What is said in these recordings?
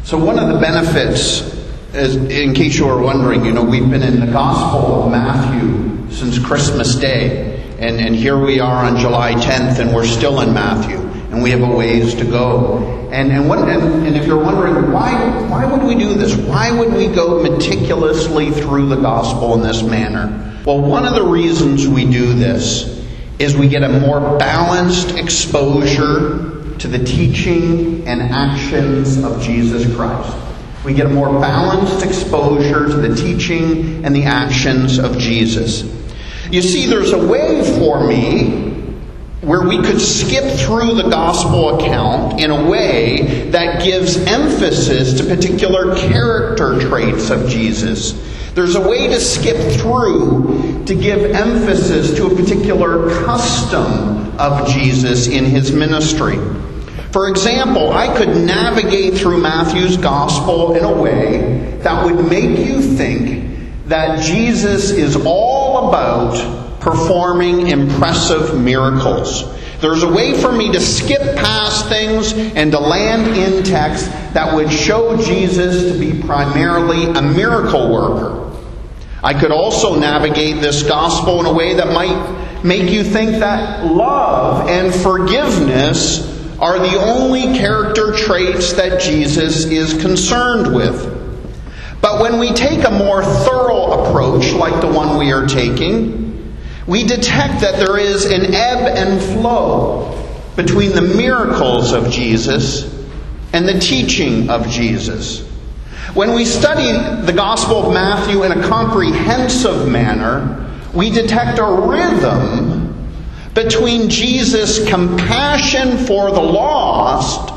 So one of the benefits, in case you were wondering, we've been in the Gospel of Matthew since Christmas Day. And here we are on July 10th, and we're still in Matthew. And we have a ways to go. And if you're wondering, why would we do this? Why would we go meticulously through the Gospel in this manner? Well, one of the reasons we do this is we get a more balanced exposure to the teaching and actions of Jesus Christ. We get a more balanced exposure to the teaching and the actions of Jesus. You see, there's a way for me where we could skip through the gospel account in a way that gives emphasis to particular character traits of Jesus. There's a way to skip through to give emphasis to a particular custom of Jesus in his ministry. For example, I could navigate through Matthew's gospel in a way that would make you think that Jesus is all about performing impressive miracles. There's a way for me to skip past things and to land in text that would show Jesus to be primarily a miracle worker. I could also navigate this gospel in a way that might make you think that love and forgiveness are the only character traits that Jesus is concerned with. But when we take a more thorough approach, like the one we are taking, we detect that there is an ebb and flow between the miracles of Jesus and the teaching of Jesus. When we study the Gospel of Matthew in a comprehensive manner, we detect a rhythm between Jesus' compassion for the lost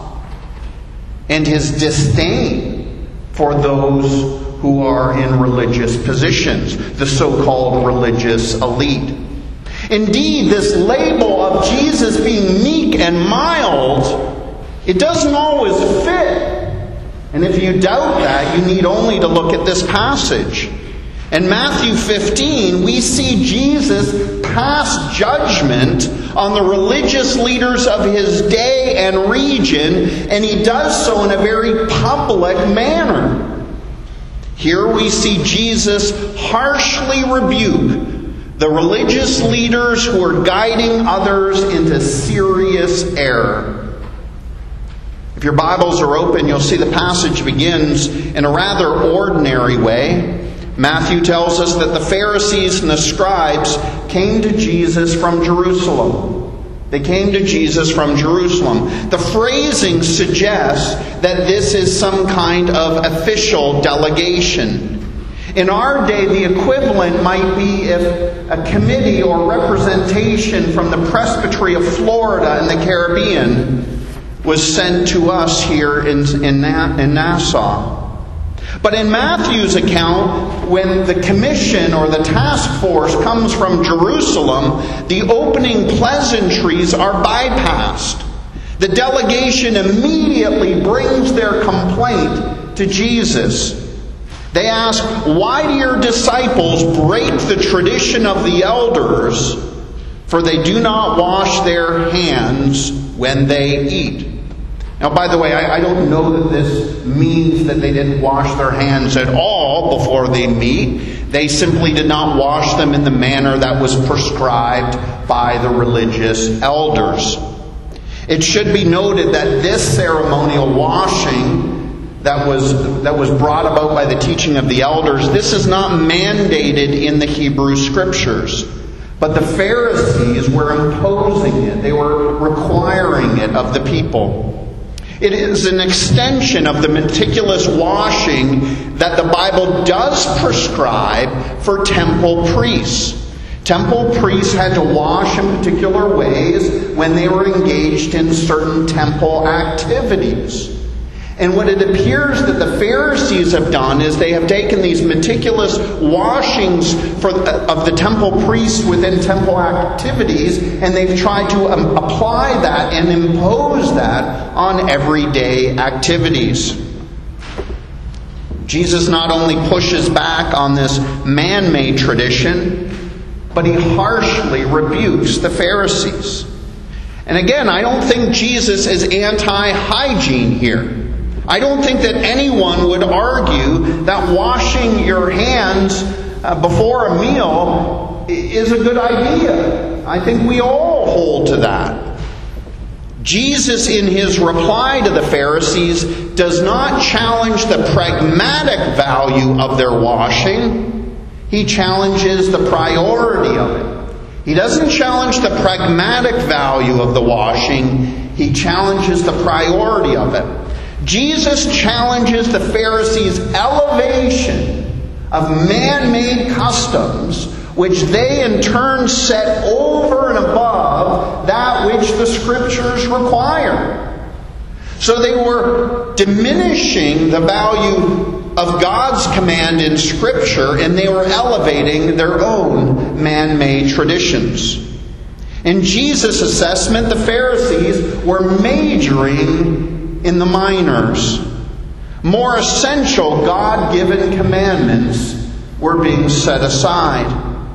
and his disdain for those who are in religious positions, the so-called religious elite. Indeed, this label of Jesus being meek and mild, it doesn't always fit. And if you doubt that, you need only to look at this passage. In Matthew 15, we see Jesus pass judgment on the religious leaders of his day and region, and he does so in a very public manner. Here we see Jesus harshly rebuke the religious leaders who are guiding others into serious error. If your Bibles are open, you'll see the passage begins in a rather ordinary way. Matthew tells us that the Pharisees and the scribes came to Jesus from Jerusalem. They came to Jesus from Jerusalem. The phrasing suggests that this is some kind of official delegation. In our day, the equivalent might be if a committee or representation from the Presbytery of Florida in the Caribbean was sent to us here in Nassau. But in Matthew's account, when the commission or the task force comes from Jerusalem, the opening pleasantries are bypassed. The delegation immediately brings their complaint to Jesus. They ask, "Why do your disciples break the tradition of the elders, for they do not wash their hands when they eat?" Now, by the way, I don't know that this means that they didn't wash their hands at all before they meet. They simply did not wash them in the manner that was prescribed by the religious elders. It should be noted that this ceremonial washing that was brought about by the teaching of the elders, this is not mandated in the Hebrew Scriptures. But the Pharisees were imposing it. They were requiring it of the people. It is an extension of the meticulous washing that the Bible does prescribe for temple priests. Temple priests had to wash in particular ways when they were engaged in certain temple activities. And what it appears that the Pharisees have done is they have taken these meticulous washings of the temple priests within temple activities, and they've tried to apply that and impose that on everyday activities. Jesus not only pushes back on this man-made tradition, but he harshly rebukes the Pharisees. And again, I don't think Jesus is anti-hygiene here. I don't think that anyone would argue that washing your hands before a meal is a good idea. I think we all hold to that. Jesus, in his reply to the Pharisees, does not challenge the pragmatic value of their washing. He challenges the priority of it. He doesn't challenge the pragmatic value of the washing. He challenges the priority of it. Jesus challenges the Pharisees' elevation of man-made customs, which they in turn set over and above that which the Scriptures require. So they were diminishing the value of God's command in Scripture, and they were elevating their own man-made traditions. In Jesus' assessment, the Pharisees were majoring in the minors. More essential God-given commandments were being set aside.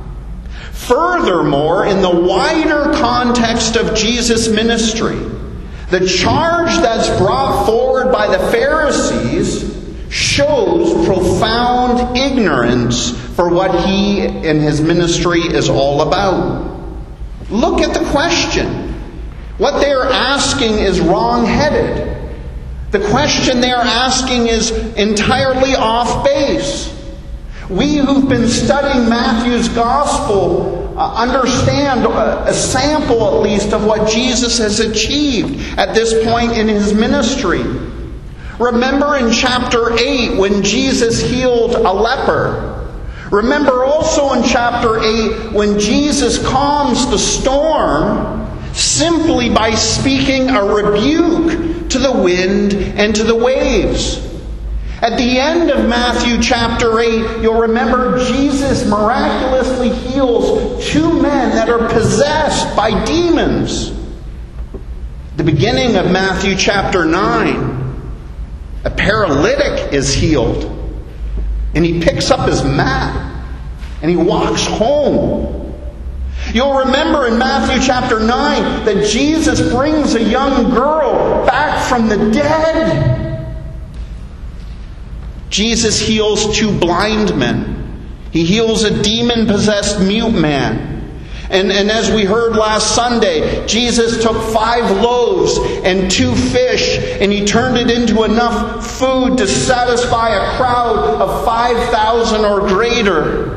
Furthermore, in the wider context of Jesus' ministry, the charge that's brought forward by the Pharisees shows profound ignorance for what he and his ministry is all about. Look at the question. What they are asking is wrong-headed. The question they are asking is entirely off base. We who've been studying Matthew's Gospel understand a sample, at least, of what Jesus has achieved at this point in his ministry. Remember in chapter 8 when Jesus healed a leper. Remember also in chapter 8 when Jesus calms the storm simply by speaking a rebuke to the wind and to the waves. At the end of Matthew chapter 8, you'll remember Jesus miraculously heals 2 men that are possessed by demons. The beginning of Matthew chapter 9, a paralytic is healed. And he picks up his mat and he walks home. You'll remember in Matthew chapter 9 that Jesus brings a young girl back from the dead. Jesus heals 2 blind men. He heals a demon-possessed mute man. And as we heard last Sunday, Jesus took 5 loaves and 2 fish, and he turned it into enough food to satisfy a crowd of 5,000 or greater.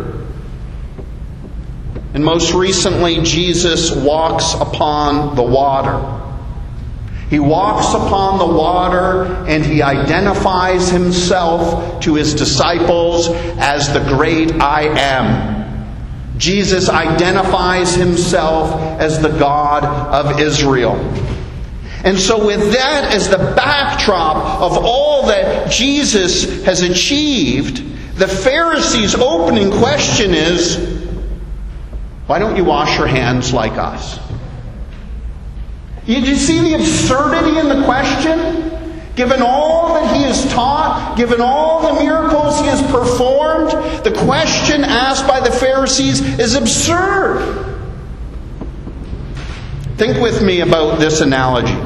And most recently, Jesus walks upon the water. He walks upon the water and he identifies himself to his disciples as the great I am. Jesus identifies himself as the God of Israel. And so with that as the backdrop of all that Jesus has achieved, the Pharisees' opening question is, why don't you wash your hands like us? Do you see the absurdity in the question? Given all that he has taught, given all the miracles he has performed, the question asked by the Pharisees is absurd. Think with me about this analogy.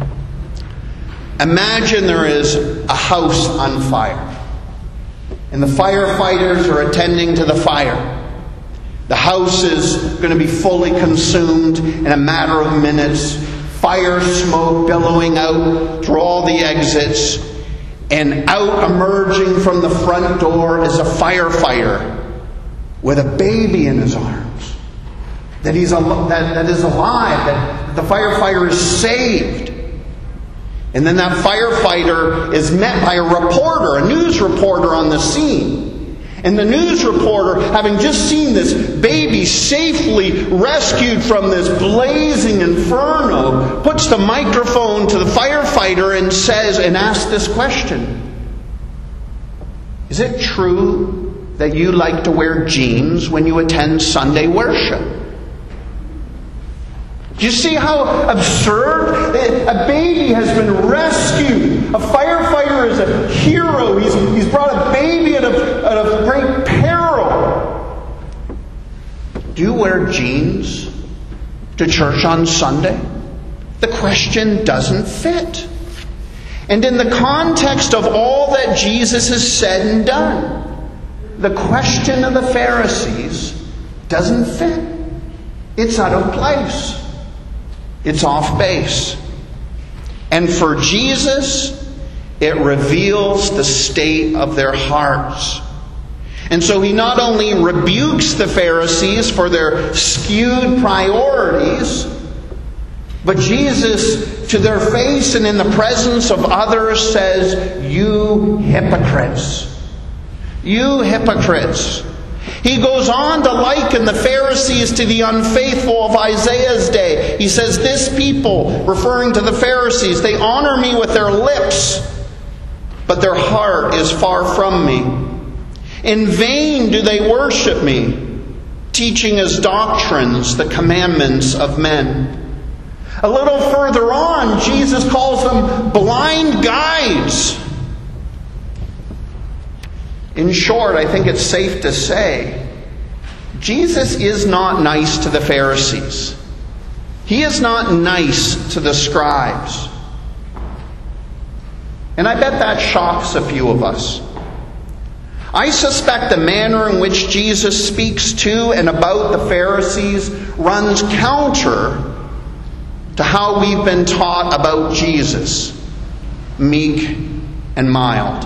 Imagine there is a house on fire, and the firefighters are attending to the fire. The house is going to be fully consumed in a matter of minutes. Fire smoke billowing out through all the exits. And out emerging from the front door is a firefighter with a baby in his arms. That is alive. That the firefighter is saved. And then that firefighter is met by a reporter, a news reporter on the scene. And the news reporter, having just seen this baby safely rescued from this blazing inferno, puts the microphone to the firefighter and says, and asks this question: is it true that you like to wear jeans when you attend Sunday worship? Do you see how absurd? A baby has been rescued. A firefighter is a hero. He's brought a baby out of great peril. Do you wear jeans to church on Sunday? The question doesn't fit. And in the context of all that Jesus has said and done, the question of the Pharisees doesn't fit. It's out of place. It's off base. And for Jesus, it reveals the state of their hearts. And so he not only rebukes the Pharisees for their skewed priorities, but Jesus, to their face and in the presence of others, says, "You hypocrites. You hypocrites." He goes on to liken the Pharisees to the unfaithful of Isaiah's day. He says, "This people," referring to the Pharisees, "they honor me with their lips, but their heart is far from me. In vain do they worship me, teaching as doctrines the commandments of men." A little further on, Jesus calls them blind guides. In short, I think it's safe to say, Jesus is not nice to the Pharisees. He is not nice to the scribes. And I bet that shocks a few of us. I suspect the manner in which Jesus speaks to and about the Pharisees runs counter to how we've been taught about Jesus, meek and mild.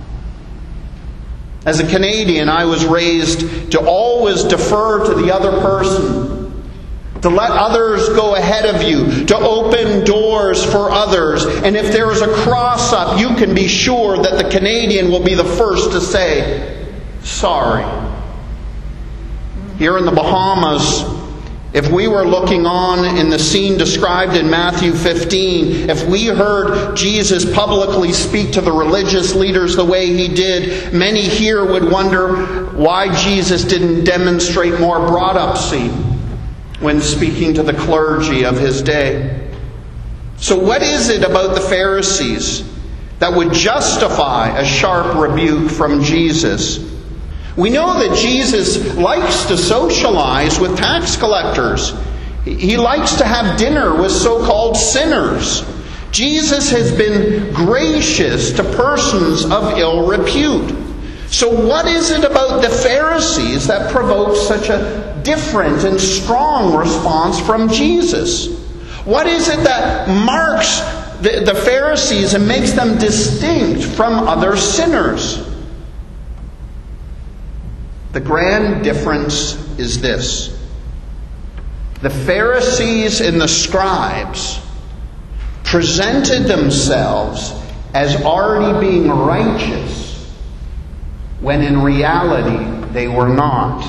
As a Canadian, I was raised to always defer to the other person, to let others go ahead of you, to open doors for others. And if there is a cross-up, you can be sure that the Canadian will be the first to say, "Sorry." Here in the Bahamas, if we were looking on in the scene described in Matthew 15, if we heard Jesus publicly speak to the religious leaders the way he did, many here would wonder why Jesus didn't demonstrate more brought-upcy when speaking to the clergy of his day. So what is it about the Pharisees that would justify a sharp rebuke from Jesus? We know that Jesus likes to socialize with tax collectors. He likes to have dinner with so-called sinners. Jesus has been gracious to persons of ill repute. So what is it about the Pharisees that provokes such a different and strong response from Jesus? What is it that marks the Pharisees and makes them distinct from other sinners? The grand difference is this. The Pharisees and the scribes presented themselves as already being righteous, when in reality they were not.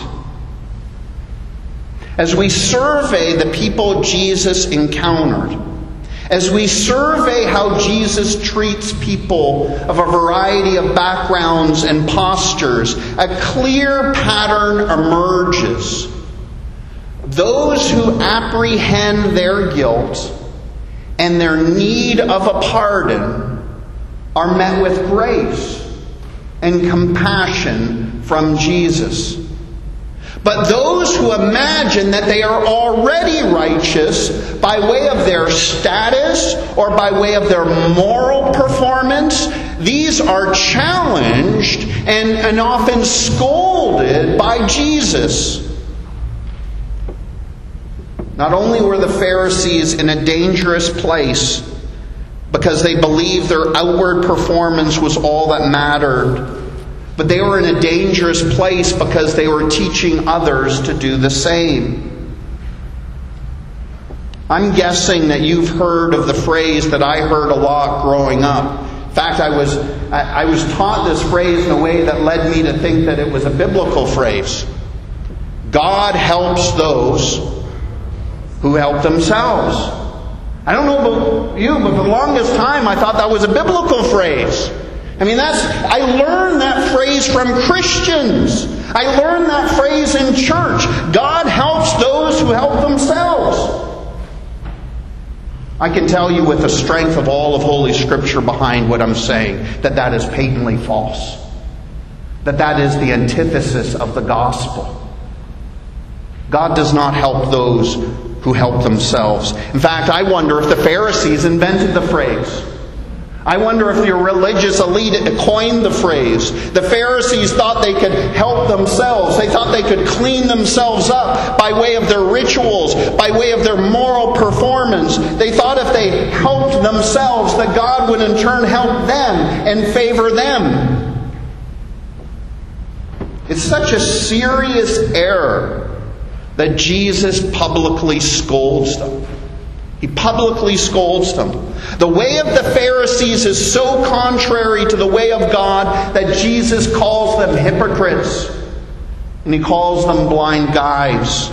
As we survey the people Jesus encountered, as we survey how Jesus treats people of a variety of backgrounds and postures, a clear pattern emerges. Those who apprehend their guilt and their need of a pardon are met with grace and compassion from Jesus. But those who imagine that they are already righteous by way of their status or by way of their moral performance, these are challenged and often scolded by Jesus. Not only were the Pharisees in a dangerous place because they believed their outward performance was all that mattered, but they were in a dangerous place because they were teaching others to do the same. I'm guessing that you've heard of the phrase that I heard a lot growing up. In fact, I was taught this phrase in a way that led me to think that it was a biblical phrase. God helps those who help themselves. I don't know about you, but for the longest time I thought that was a biblical phrase. I learned that phrase from Christians. I learned that phrase in church. God helps those who help themselves. I can tell you with the strength of all of Holy Scripture behind what I'm saying, that is patently false. That is the antithesis of the gospel. God does not help those who help themselves. In fact, I wonder if the Pharisees invented the phrase. I wonder if your religious elite coined the phrase. The Pharisees thought they could help themselves. They thought they could clean themselves up by way of their rituals, by way of their moral performance. They thought if they helped themselves, that God would in turn help them and favor them. It's such a serious error that Jesus publicly scolds them. He publicly scolds them. The way of the Pharisees is so contrary to the way of God that Jesus calls them hypocrites. And He calls them blind guides.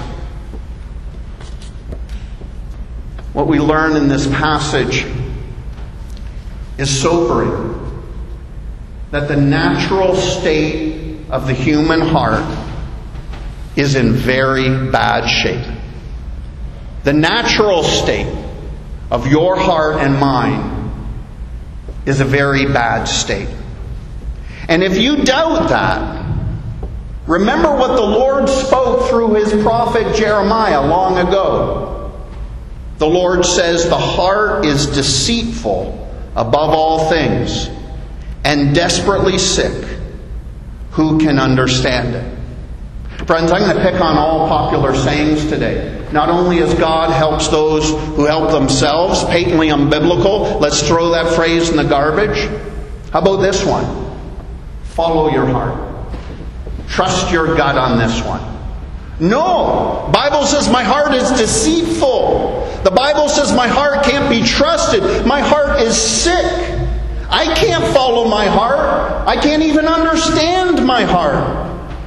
What we learn in this passage is sobering. That the natural state of the human heart is in very bad shape. The natural state of your heart and mine is a very bad state. And if you doubt that, remember what the Lord spoke through His prophet Jeremiah long ago. The Lord says, "The heart is deceitful above all things and desperately sick. Who can understand it?" Friends, I'm going to pick on all popular sayings today. Not only as God helps those who help themselves, patently unbiblical, let's throw that phrase in the garbage. How about this one? Follow your heart. Trust your gut on this one. No! The Bible says my heart is deceitful. The Bible says my heart can't be trusted. My heart is sick. I can't follow my heart. I can't even understand my heart.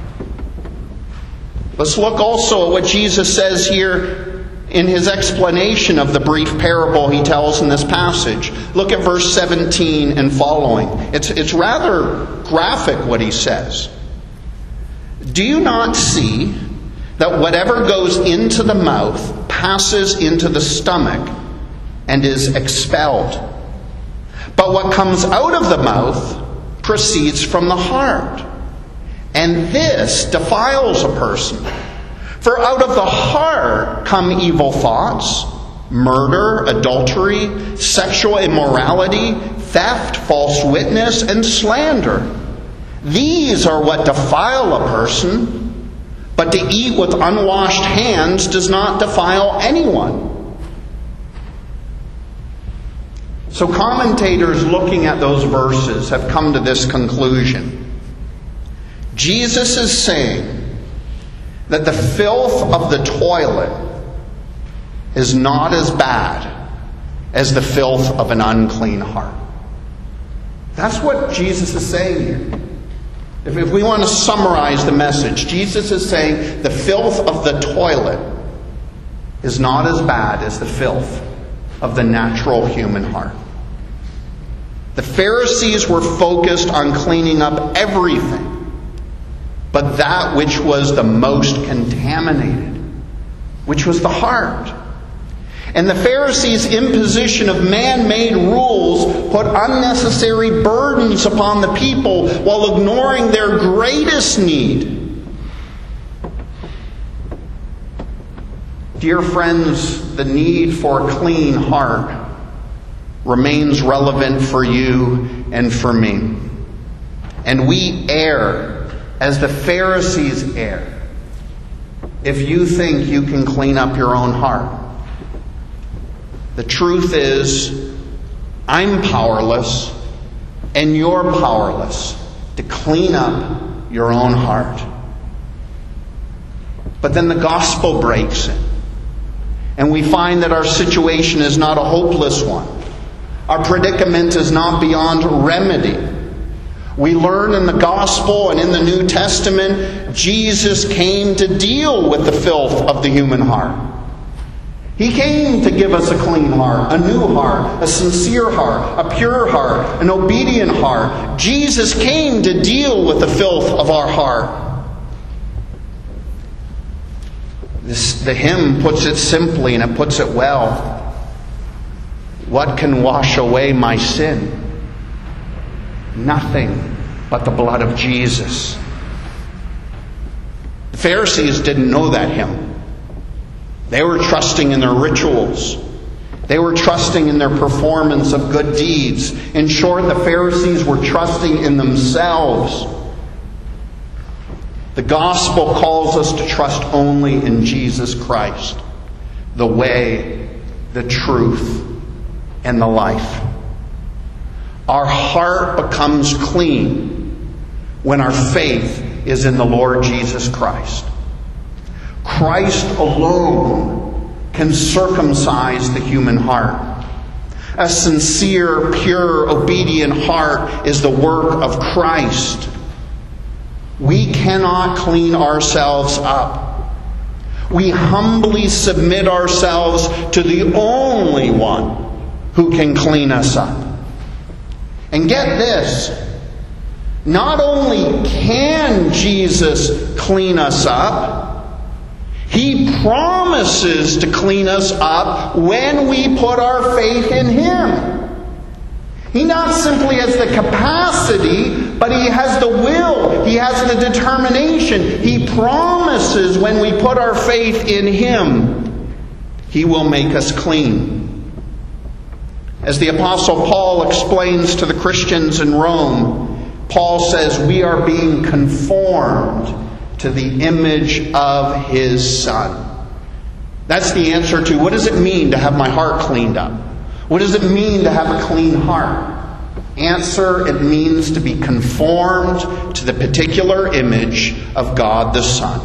Let's look also at what Jesus says here in His explanation of the brief parable He tells in this passage. Look at verse 17 and following. It's rather graphic what He says. "Do you not see that whatever goes into the mouth passes into the stomach and is expelled? But what comes out of the mouth proceeds from the heart. And this defiles a person. For out of the heart come evil thoughts, murder, adultery, sexual immorality, theft, false witness, and slander. These are what defile a person, but to eat with unwashed hands does not defile anyone." So commentators looking at those verses have come to this conclusion. Jesus is saying that the filth of the toilet is not as bad as the filth of an unclean heart. That's what Jesus is saying here. If we want to summarize the message, Jesus is saying the filth of the toilet is not as bad as the filth of the natural human heart. The Pharisees were focused on cleaning up everything, but that which was the most contaminated, which was the heart. And the Pharisees' imposition of man-made rules put unnecessary burdens upon the people while ignoring their greatest need. Dear friends, the need for a clean heart remains relevant for you and for me. And we err as the Pharisees err if you think you can clean up your own heart. The truth is, I'm powerless and you're powerless to clean up your own heart. But then the gospel breaks in, and we find that our situation is not a hopeless one. Our predicament is not beyond remedy. We learn in the Gospel and in the New Testament, Jesus came to deal with the filth of the human heart. He came to give us a clean heart, a new heart, a sincere heart, a pure heart, an obedient heart. Jesus came to deal with the filth of our heart. The hymn puts it simply, and it puts it well. What can wash away my sin? Nothing but the blood of Jesus. The Pharisees didn't know that hymn. They were trusting in their rituals. They were trusting in their performance of good deeds. In short, the Pharisees were trusting in themselves. The gospel calls us to trust only in Jesus Christ, the way, the truth, and the life. Our heart becomes clean when our faith is in the Lord Jesus Christ. Christ alone can circumcise the human heart. A sincere, pure, obedient heart is the work of Christ. We cannot clean ourselves up. We humbly submit ourselves to the only one who can clean us up. And get this, not only can Jesus clean us up, He promises to clean us up when we put our faith in Him. He not simply has the capacity, but He has the will. He has the determination. He promises when we put our faith in Him, He will make us clean. As the Apostle Paul explains to the Christians in Rome, Paul says we are being conformed to the image of His Son. That's the answer to what does it mean to have my heart cleaned up? What does it mean to have a clean heart? Answer, it means to be conformed to the particular image of God the Son.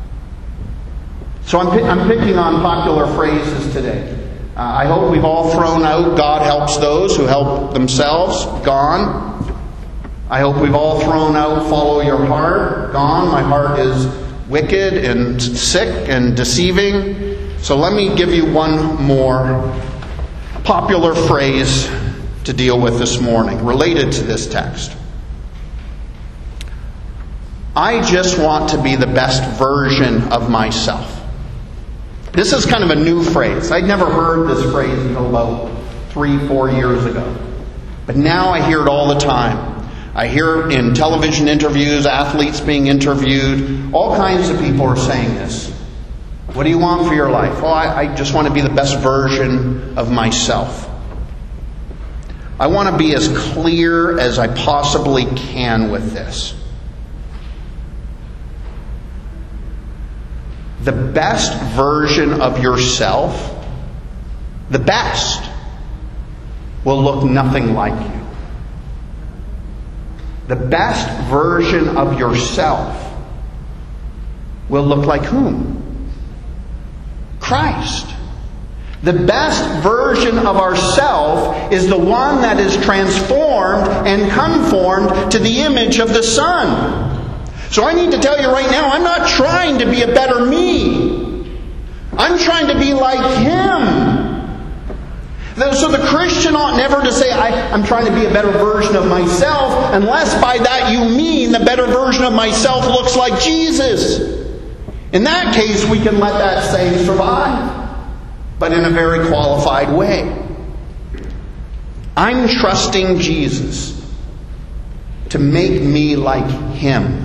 So I'm picking on popular phrases today. I hope we've all thrown out "God helps those who help themselves." Gone. I hope we've all thrown out "follow your heart." Gone. My heart is wicked and sick and deceiving. So let me give you one more popular phrase to deal with this morning, related to this text. I just want to be the best version of myself. This is kind of a new phrase. I'd never heard this phrase until about 3-4 years ago. But now I hear it all the time. I hear it in television interviews, athletes being interviewed. All kinds of people are saying this. What do you want for your life? Well, I just want to be the best version of myself. I want to be as clear as I possibly can with this. The best version of yourself, the best, will look nothing like you. The best version of yourself will look like whom? Christ. The best version of ourself is the one that is transformed and conformed to the image of the Son. So I need to tell you right now, I'm not trying to be a better me. I'm trying to be like Him. So the Christian ought never to say, I'm trying to be a better version of myself, unless by that you mean the better version of myself looks like Jesus. In that case, we can let that saying survive, but in a very qualified way. I'm trusting Jesus to make me like Him.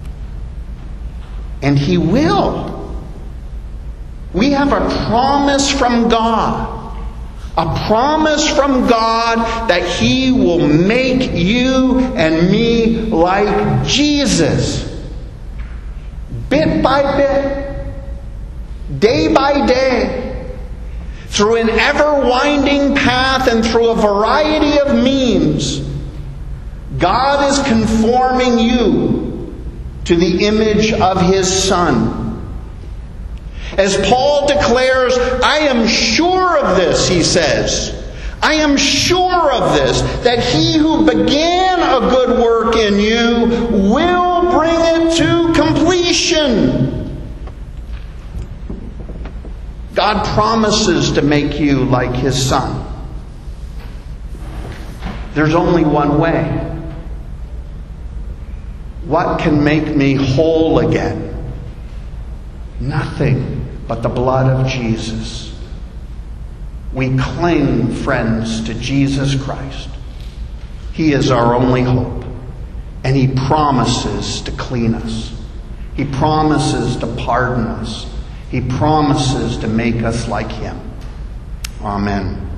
And He will. We have a promise from God. A promise from God that He will make you and me like Jesus. Bit by bit. Day by day. Through an ever-winding path and through a variety of means. God is conforming you to the image of His Son. As Paul declares, I am sure of this, he says. I am sure of this, that He who began a good work in you will bring it to completion. God promises to make you like His Son. There's only one way. What can make me whole again? Nothing but the blood of Jesus. We cling, friends, to Jesus Christ. He is our only hope. And He promises to clean us. He promises to pardon us. He promises to make us like Him. Amen.